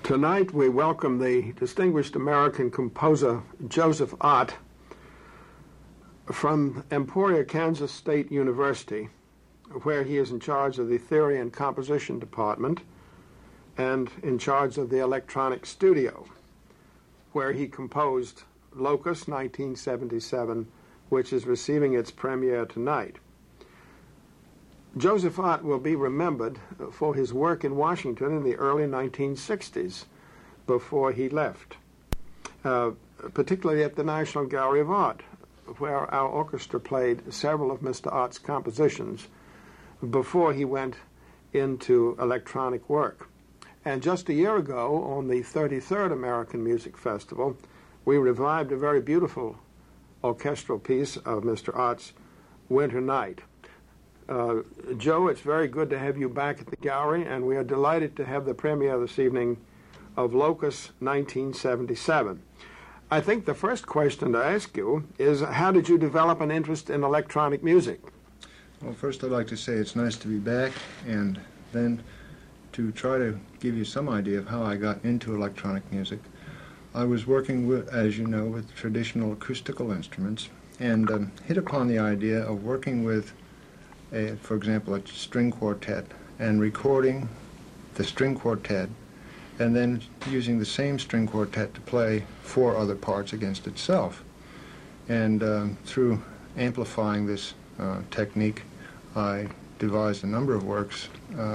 Tonight we welcome the distinguished American composer Joseph Ott from Emporia, Kansas State University, where he is in charge of the Theory and Composition Department and in charge of the Electronic Studio, where he composed Locust 1977, which is receiving its premiere tonight. Joseph Ott will be remembered for his work in Washington in the early 1960s before he left, particularly at the National Gallery of Art, where our orchestra played several of Mr. Ott's compositions before he went into electronic work. And just a year ago, on the 33rd American Music Festival, we revived a very beautiful orchestral piece of Mr. Ott's, Winter Night. Joe, it's very good to have you back at the gallery, and we are delighted to have the premiere this evening of Locust 1977. I think the first question to ask you is, how did you develop an interest in electronic music? Well, first I'd like to say it's nice to be back, and then to try to give you some idea of how I got into electronic music. I was working with, as you know, with traditional acoustical instruments, and hit upon the idea of working with for example, a string quartet, and recording the string quartet, and then using the same string quartet to play 4 other parts against itself. And through amplifying this technique, I devised a number of works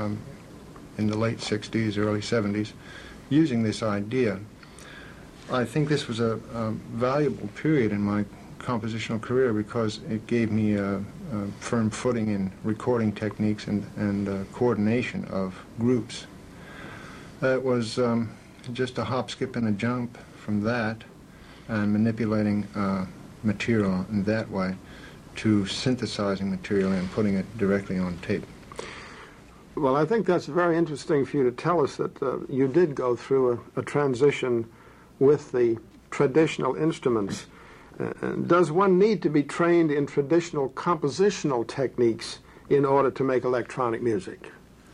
in the late 60s, early 70s, using this idea. I think this was a valuable period in my compositional career because it gave me a firm footing in recording techniques and coordination of groups. It was just a hop, skip, and a jump from that and manipulating material in that way to synthesizing material and putting it directly on tape. Well, I think that's very interesting for you to tell us that you did go through a transition with the traditional instruments. Does one need to be trained in traditional compositional techniques in order to make electronic music?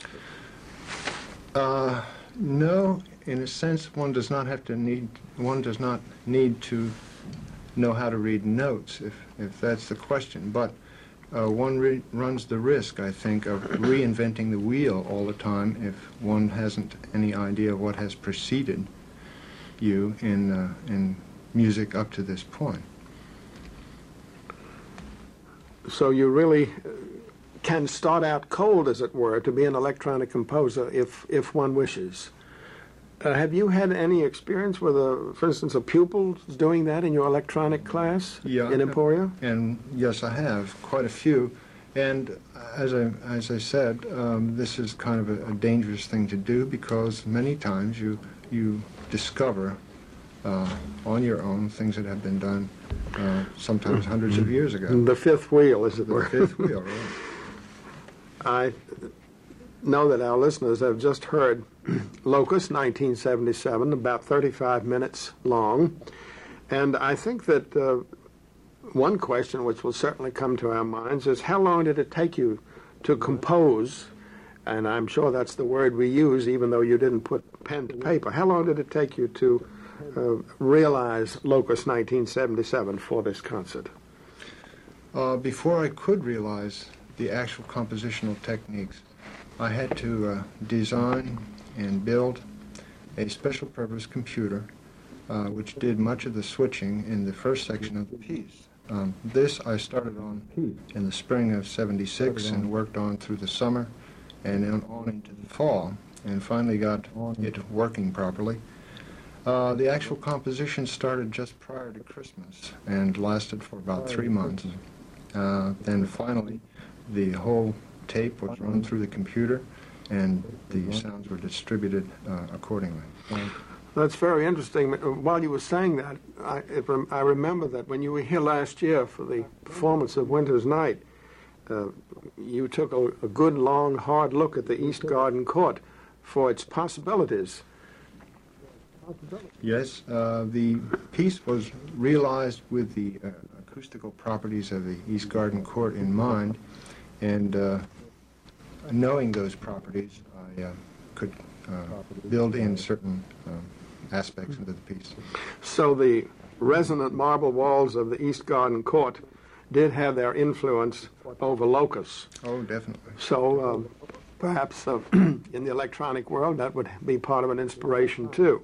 No, in a sense, one does not need to know how to read notes, if that's the question. But one runs the risk, I think, of reinventing the wheel all the time if one hasn't any idea of what has preceded you in music up to this point. So you really can start out cold, as it were, to be an electronic composer if one wishes. Have you had any experience with, for instance, a pupil doing that in your electronic class in Emporia? And yes, I have, quite a few. And as I said, this is kind of a dangerous thing to do because many times you discover on your own things that have been done sometimes hundreds of years ago. The fifth wheel, as it were. The fifth wheel, right. I know that our listeners have just heard Locust 1977, about 35 minutes long. And I think that one question which will certainly come to our minds is, how long did it take you to compose? And I'm sure that's the word we use, even though you didn't put pen to paper. How long did it take you to realize Locust 1977 for this concert? Before I could realize the actual compositional techniques, I had to design and build a special purpose computer which did much of the switching in the first section of the piece. This I started on in the spring of '76 and worked on through the summer and then on into the fall, and finally got it working properly. The actual composition started just prior to Christmas and lasted for about 3 months. Then finally, the whole tape was run through the computer and the sounds were distributed accordingly. That's very interesting. While you were saying that, I remember that when you were here last year for the performance of Winter's Night, you took a good, long, hard look at the East Garden Court for its possibilities. Yes, the piece was realized with the acoustical properties of the East Garden Court in mind, and knowing those properties, I could build in certain aspects into the piece. So the resonant marble walls of the East Garden Court did have their influence over Locus. Oh, definitely. So perhaps in the electronic world that would be part of an inspiration too.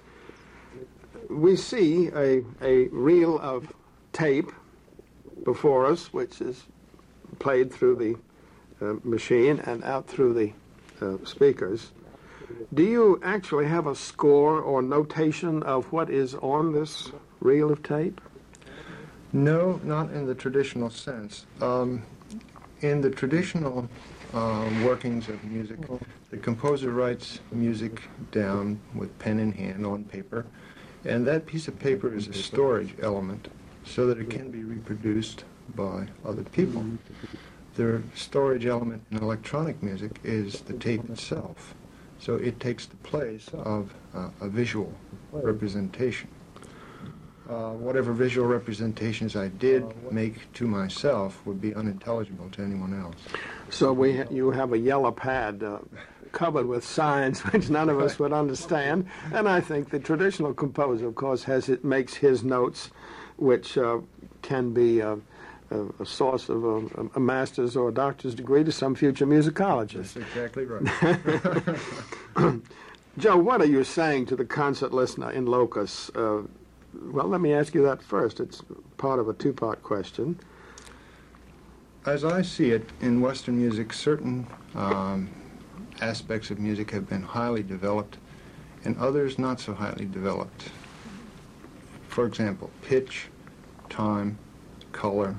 We see a reel of tape before us, which is played through the machine and out through the speakers. Do you actually have a score or notation of what is on this reel of tape? No, not in the traditional sense. In the traditional workings of music, the composer writes music down with pen in hand on paper, and that piece of paper is a storage element so that it can be reproduced by other people. The storage element in electronic music is the tape itself, so it takes the place of a visual representation. Whatever visual representations I did make to myself would be unintelligible to anyone else. So you have a yellow pad covered with signs which none of us would understand, and I think the traditional composer, of course, makes his notes, which can be a source of a master's or a doctor's degree to some future musicologist. That's exactly right. Joe, what are you saying to the concert listener in Locus? Well, let me ask you that first. It's part of a two-part question. As I see it, in Western music, certain aspects of music have been highly developed and others not so highly developed. For example, pitch, time, color,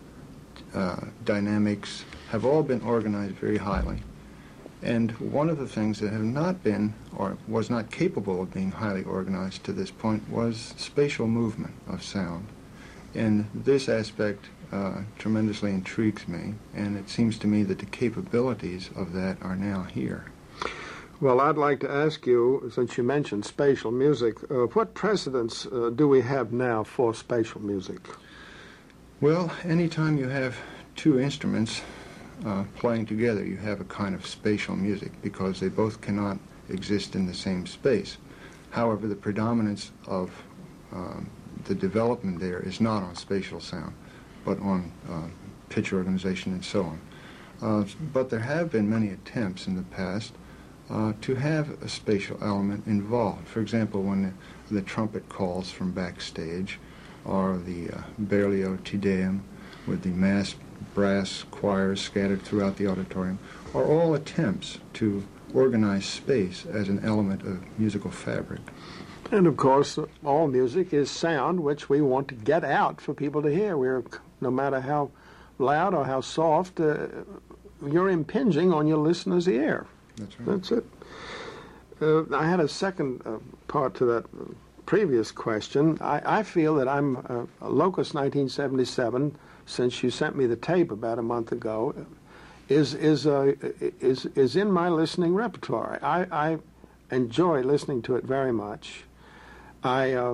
dynamics have all been organized very highly. And one of the things that have not been, or was not capable of being highly organized to this point, was spatial movement of sound. And this aspect tremendously intrigues me, and it seems to me that the capabilities of that are now here. Well, I'd like to ask you, since you mentioned spatial music, what precedents do we have now for spatial music? Well, anytime you have two instruments playing together, you have a kind of spatial music because they both cannot exist in the same space. However, the predominance of the development there is not on spatial sound, but on pitch organization and so on. But there have been many attempts in the past to have a spatial element involved. For example, when the trumpet calls from backstage, or the Berlioz Te Deum with the mass brass choirs scattered throughout the auditorium, are all attempts to organize space as an element of musical fabric. And of course, all music is sound which we want to get out for people to hear. No matter how loud or how soft, you're impinging on your listener's ear. That's right. That's it. I had a second part to that previous question. I feel that I'm Locus 1977, since you sent me the tape about a month ago, is in my listening repertoire. I enjoy listening to it very much. I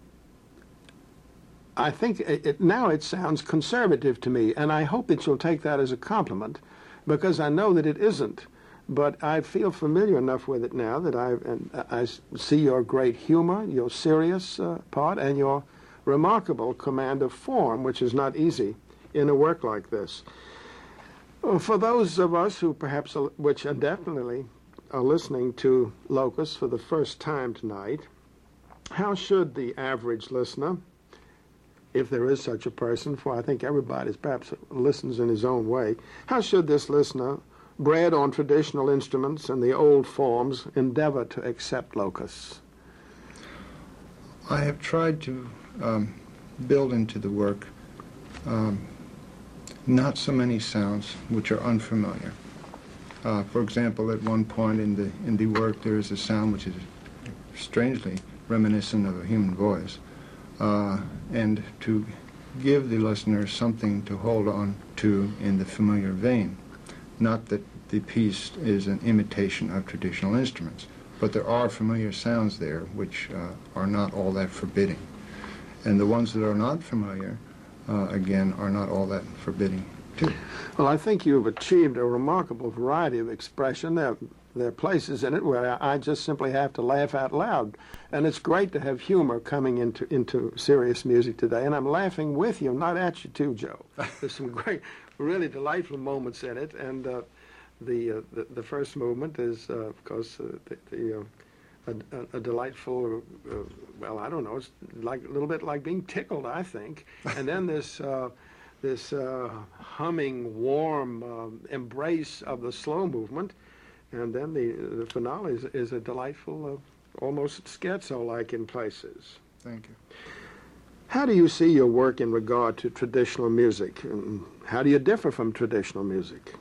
think now it sounds conservative to me, and I hope that you'll take that as a compliment, because I know that it isn't. But I feel familiar enough with it now that I see your great humor, your serious part, and your remarkable command of form, which is not easy in a work like this. For those of us who perhaps, which indefinitely are listening to Locus for the first time tonight, how should the average listener, if there is such a person, for I think everybody perhaps listens in his own way, how should this listener, bred on traditional instruments and the old forms, endeavor to accept Locus? I have tried to build into the work not so many sounds which are unfamiliar. For example, at one point in the work there is a sound which is strangely reminiscent of a human voice, and to give the listener something to hold on to in the familiar vein. Not that the piece is an imitation of traditional instruments, but there are familiar sounds there which are not all that forbidding. And the ones that are not familiar, again, are not all that forbidding too. Well, I think you've achieved a remarkable variety of expression. There are there are places in it where I just simply have to laugh out loud. And it's great to have humor coming into serious music today. And I'm laughing with you, not at you too, Joe. There's some great, really delightful moments in it. And the first movement is, of course, a delightful, well, I don't know, it's like a little bit like being tickled, I think. And then this humming, warm embrace of the slow movement. And then the finale is a delightful, almost scherzo-like in places. Thank you. How do you see your work in regard to traditional music? And how do you differ from traditional music?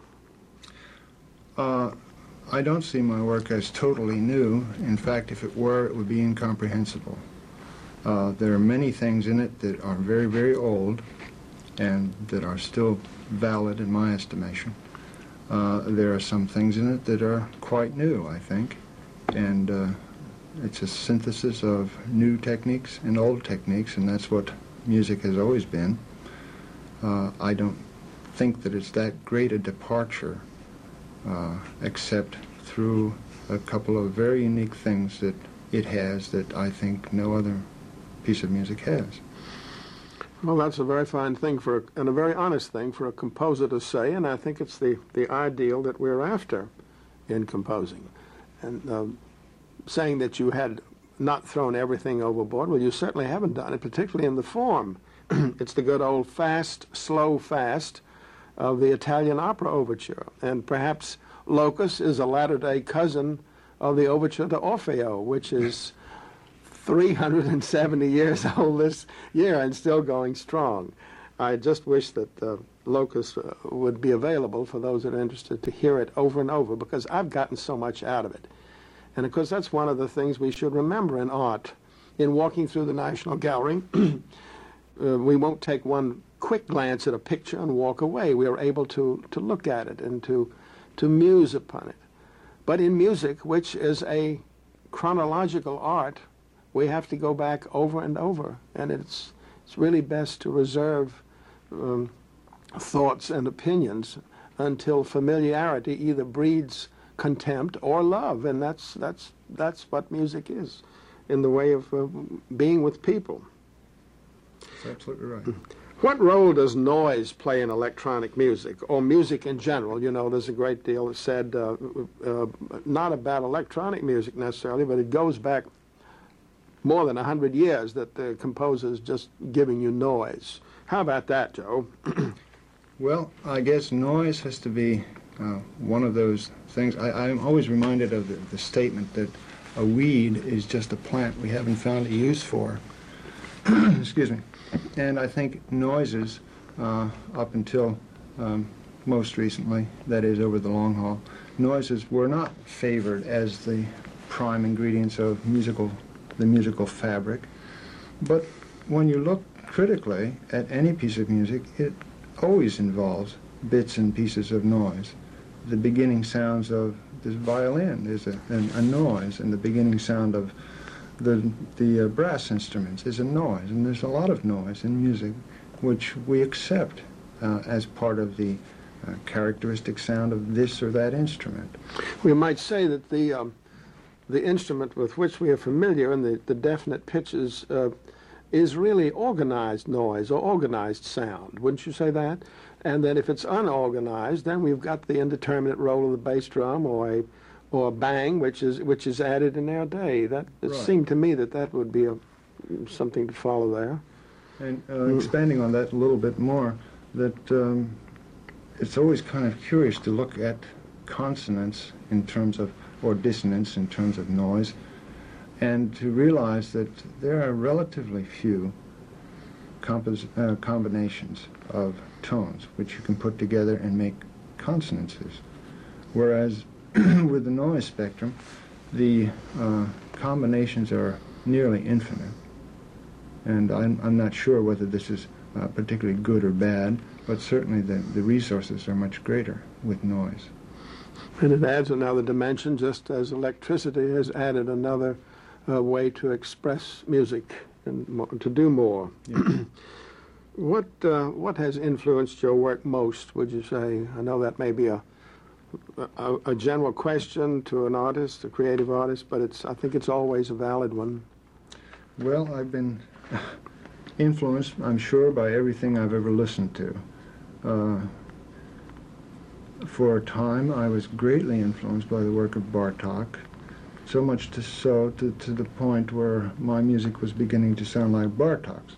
I don't see my work as totally new. In fact, if it were, it would be incomprehensible. There are many things in it that are very, very old and that are still valid in my estimation. There are some things in it that are quite new, I think, and it's a synthesis of new techniques and old techniques, and that's what music has always been. I don't think that it's that great a departure, except through a couple of very unique things that it has that I think no other piece of music has. Well, that's a very fine thing and a very honest thing for a composer to say, and I think it's the ideal that we're after in composing. And saying that you had not thrown everything overboard, well, you certainly haven't done it, particularly in the form. It's the good old fast, slow fast of the Italian opera overture, and perhaps Locus is a latter-day cousin of the overture to Orfeo, which is 370 years old this year and still going strong. I just wish that Locus would be available for those that are interested to hear it over and over, because I've gotten so much out of it. And of course, that's one of the things we should remember in art. In walking through the National Gallery, we won't take one quick glance at a picture and walk away. We are able to look at it and to muse upon it. But in music, which is a chronological art, we have to go back over and over, and it's really best to reserve thoughts and opinions until familiarity either breeds contempt or love, and that's what music is, in the way of being with people. That's absolutely right. What role does noise play in electronic music, or music in general? You know, there's a great deal said, not about electronic music necessarily, but it goes back more than 100 years that the composer's just giving you noise. How about that, Joe? Well, I guess noise has to be one of those things. I'm always reminded of the statement that a weed is just a plant we haven't found a use for. Excuse me. And I think noises, up until most recently, that is over the long haul, noises were not favored as the prime ingredients of the musical fabric. But when you look critically at any piece of music, it always involves bits and pieces of noise. The beginning sounds of this violin is a noise, and the beginning sound of the brass instruments is a noise, and there's a lot of noise in music which we accept as part of the characteristic sound of this or that instrument. We might say that the instrument with which we are familiar and the definite pitches is really organized noise or organized sound. Wouldn't you say that? And then if it's unorganized, then we've got the indeterminate roll of the bass drum or a bang, which is added in our day. It right. seemed to me that would be something to follow there. And expanding on that a little bit more, that it's always kind of curious to look at consonance in terms of, or dissonance in terms of noise, and to realize that there are relatively few combinations of tones which you can put together and make consonances. Whereas with the noise spectrum, the combinations are nearly infinite. And I'm not sure whether this is particularly good or bad, but certainly the resources are much greater with noise. And it adds another dimension, just as electricity has added another way to express music and to do more. Yeah. What has influenced your work most, would you say? I know that may be a a general question to an artist, a creative artist, but I think it's always a valid one. Well, I've been influenced, I'm sure, by everything I've ever listened to. For a time, I was greatly influenced by the work of Bartók, so much to the point where my music was beginning to sound like Bartók's.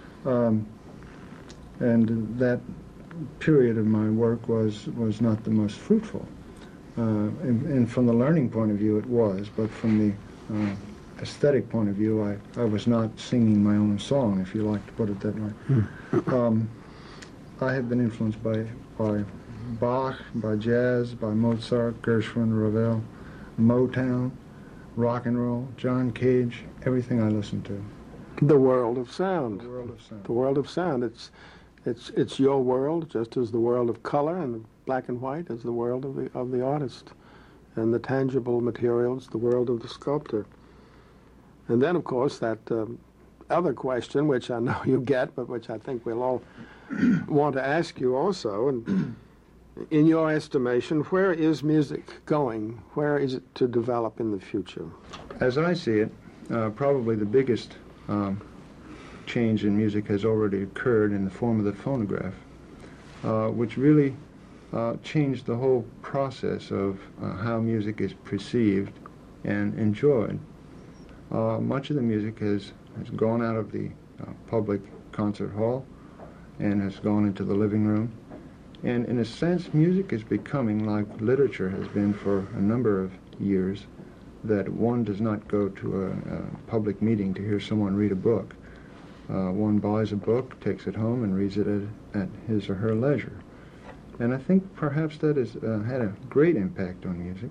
And that period of my work was not the most fruitful. And from the learning point of view, it was, but from the aesthetic point of view, I was not singing my own song, if you like to put it that way. I have been influenced by Bach, by jazz, by Mozart, Gershwin, Ravel, Motown, rock and roll, John Cage, everything I listen to. The world of sound. The world of sound. The world of sound. It's your world, just as the world of color and black and white is the world of the artist, and the tangible materials, the world of the sculptor. And then, of course, that other question, which I know you get, but which I think we'll all want to ask you also, and in your estimation, where is music going? Where is it to develop in the future? As I see it, probably the biggest change in music has already occurred in the form of the phonograph, which really changed the whole process of how music is perceived and enjoyed. Much of the music has gone out of the public concert hall and has gone into the living room. And in a sense, music is becoming like literature has been for a number of years, that one does not go to a public meeting to hear someone read a book. One buys a book, takes it home, and reads it at his or her leisure. And I think perhaps that has had a great impact on music.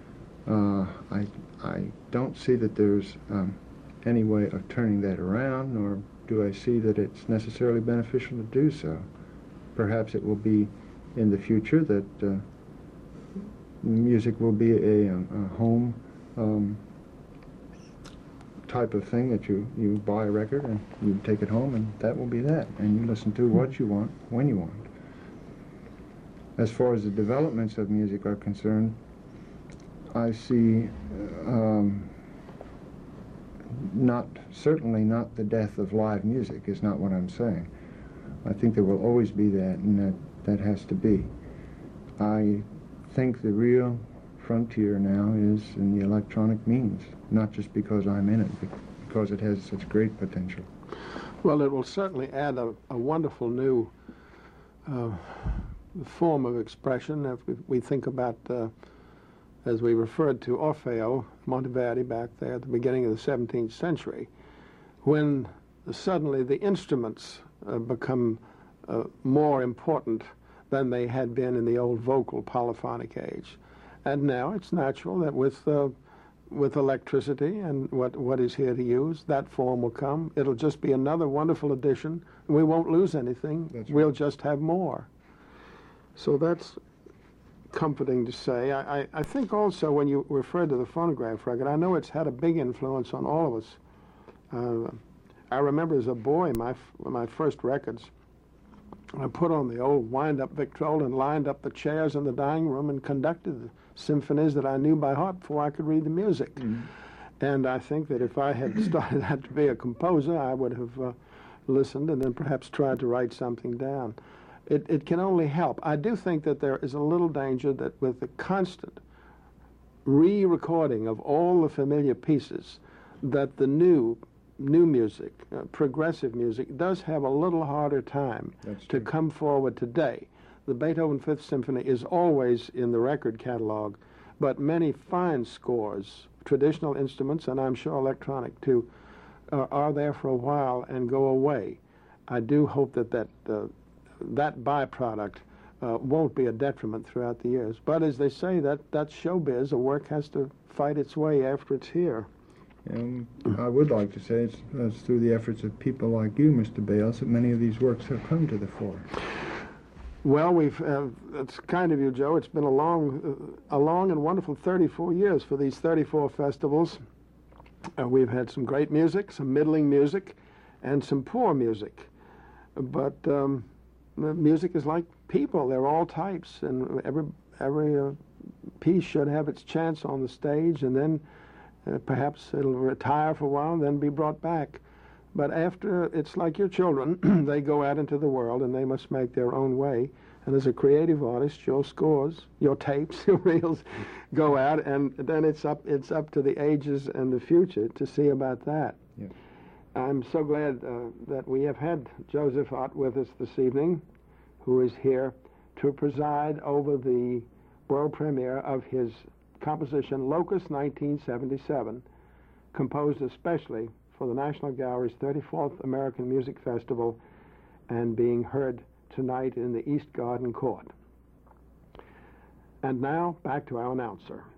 I don't see that there's any way of turning that around, nor do I see that it's necessarily beneficial to do so. Perhaps it will be in the future that music will be a home type of thing, that you buy a record and you take it home and that will be that, and you listen to what you want, when you want. As far as the developments of music are concerned, I see certainly not the death of live music is not what I'm saying. I think there will always be that, and that has to be. I think the real frontier now is in the electronic means, not just because I'm in it, but because it has such great potential. Well, it will certainly add a wonderful new form of expression. If we think about, as we referred to, Orfeo, Monteverdi back there at the beginning of the 17th century, when suddenly the instruments become more important than they had been in the old vocal polyphonic age. And now it's natural that with electricity and what is here to use, that form will come. It'll just be another wonderful addition. We won't lose anything. That's We'll right. just have more. So that's comforting to say. I think also when you referred to the phonograph record, I know it's had a big influence on all of us. I remember as a boy, my first records, I put on the old wind-up Victrola and lined up the chairs in the dining room and conducted the symphonies that I knew by heart before I could read the music. Mm-hmm. And I think that if I had started out to be a composer, I would have listened and then perhaps tried to write something down. It can only help. I do think that there is a little danger that with the constant re-recording of all the familiar pieces, that the new music, progressive music, does have a little harder time to come forward today. The Beethoven Fifth Symphony is always in the record catalog, but many fine scores, traditional instruments, and I'm sure electronic too, are there for a while and go away. I do hope that byproduct won't be a detriment throughout the years. But as they say, that's showbiz. A work has to fight its way after it's here. And I would like to say it's through the efforts of people like you, Mr. Bales, that many of these works have come to the fore. Well, it's kind of you, Joe. It's been a long and wonderful 34 years for these 34 festivals. We've had some great music, some middling music, and some poor music. But music is like people. They're all types, and every piece should have its chance on the stage, and then perhaps it'll retire for a while and then be brought back. But after, it's like your children. They go out into the world and they must make their own way. And as a creative artist, your scores, your tapes, your reels go out, and then it's up to the ages and the future to see about that. Yeah. I'm so glad that we have had Joseph Ott with us this evening, who is here to preside over the world premiere of his composition Locust 1977, composed especially for the National Gallery's 34th American Music Festival and being heard tonight in the East Garden Court. And now, back to our announcer.